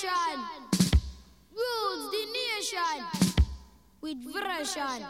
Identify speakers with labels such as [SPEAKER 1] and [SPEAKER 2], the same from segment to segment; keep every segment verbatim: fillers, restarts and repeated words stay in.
[SPEAKER 1] generation rules the nation with version.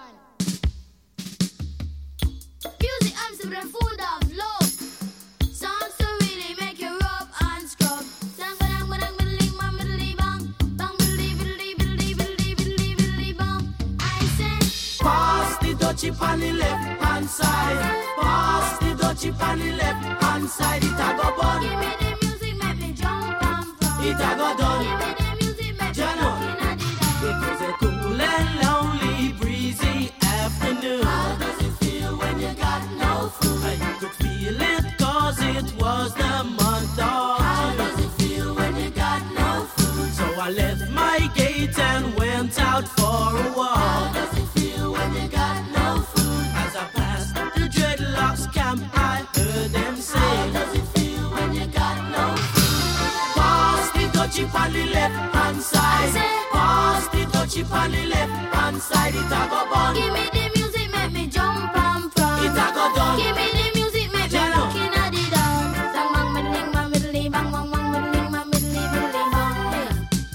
[SPEAKER 1] Music arms to the food of love. Songs to really make you rub and scrub. Sang ba-dang ba-dang biddly bang biddly bang bang biddly biddly biddly biddly biddly biddly bang. I say,
[SPEAKER 2] pass the dutchie on the left hand side. Pass the dutchie on the left hand side. It a go bun.
[SPEAKER 1] Give me the music, make me jump and from.
[SPEAKER 2] It a go done.
[SPEAKER 1] Give me the music, make me
[SPEAKER 2] Jano.
[SPEAKER 1] looking at the dawn.
[SPEAKER 2] It was a cool and lonely, breezy afternoon.
[SPEAKER 1] How does it feel when you got no food?
[SPEAKER 2] I could feel it cause it was the month of
[SPEAKER 1] How
[SPEAKER 2] June.
[SPEAKER 1] does it feel when you got no food?
[SPEAKER 2] So I left my gate and went out for a
[SPEAKER 1] How
[SPEAKER 2] walk.
[SPEAKER 1] does it feel when you got no food?
[SPEAKER 2] As I passed the dreadlocks camp, I heard them
[SPEAKER 1] How
[SPEAKER 2] say,
[SPEAKER 1] does it feel when you got no food?
[SPEAKER 2] pass the dutchie on the left hand side. Pass the dutchie on the left hand side. It a go bun.
[SPEAKER 1] Give me the music, make me jump and from.
[SPEAKER 2] It a go done.
[SPEAKER 1] Give me the music, make me
[SPEAKER 2] Jano.
[SPEAKER 1] looking at the dawn. Sang bang middling bang middly bang bang bang middling bang middly middly bang.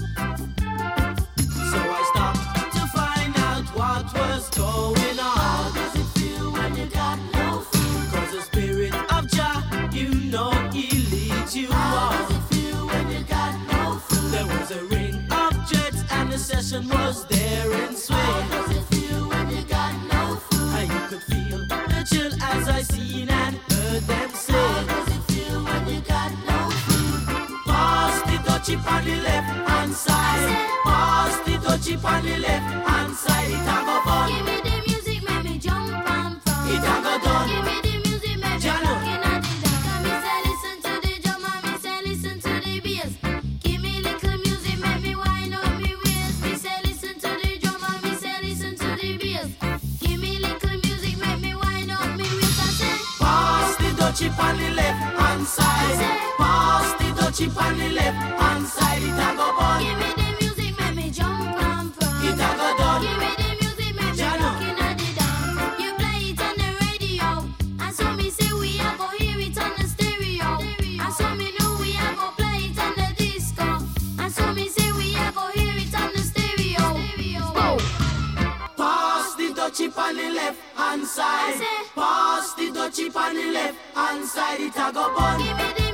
[SPEAKER 2] So I stopped to find out what was going
[SPEAKER 1] How
[SPEAKER 2] on.
[SPEAKER 1] does it feel when you got no food?
[SPEAKER 2] Cause the spirit of Jah, you know he leads you
[SPEAKER 1] How does
[SPEAKER 2] on.
[SPEAKER 1] it feel when you got no food?
[SPEAKER 2] There was a ring of jets and the session was there in
[SPEAKER 1] How
[SPEAKER 2] swing.
[SPEAKER 1] does it feel when you got no food?
[SPEAKER 2] And you could feel the chill as I seen and heard them
[SPEAKER 1] How
[SPEAKER 2] say,
[SPEAKER 1] does it feel when you got no food?
[SPEAKER 2] pass the dutchie on the left hand side. Pass the dutchie on the left hand side. It a go bun.
[SPEAKER 1] Give me the music, make me jump and from.
[SPEAKER 2] It a go done.
[SPEAKER 1] Give me the music, make me
[SPEAKER 2] Jano.
[SPEAKER 1] looking at the dawn. Me say listen to the drum and me say listen to the bass. Give me little music, make me wind up me waist. Me say listen to the drum and me say listen to the bass. Give me little music, make me wind up me waist. I say,
[SPEAKER 2] Pass the dutchie on the left hand side. Pass the dutchie on the left hand side. It a go bun.
[SPEAKER 1] give me the music, make me jump and from.
[SPEAKER 2] It a go done.
[SPEAKER 1] Give me the music, make me
[SPEAKER 2] Jano.
[SPEAKER 1] looking at the dawn. You play it on the radio, and so me say we a go hear it on the stereo. And so me know we a go play it on the disco. And so me say we a go hear it on the stereo.
[SPEAKER 2] Pass the dutchie on the left hand side.
[SPEAKER 1] I say-
[SPEAKER 2] Pass the dutchie on the left hand side. It a go bun.
[SPEAKER 1] Give me the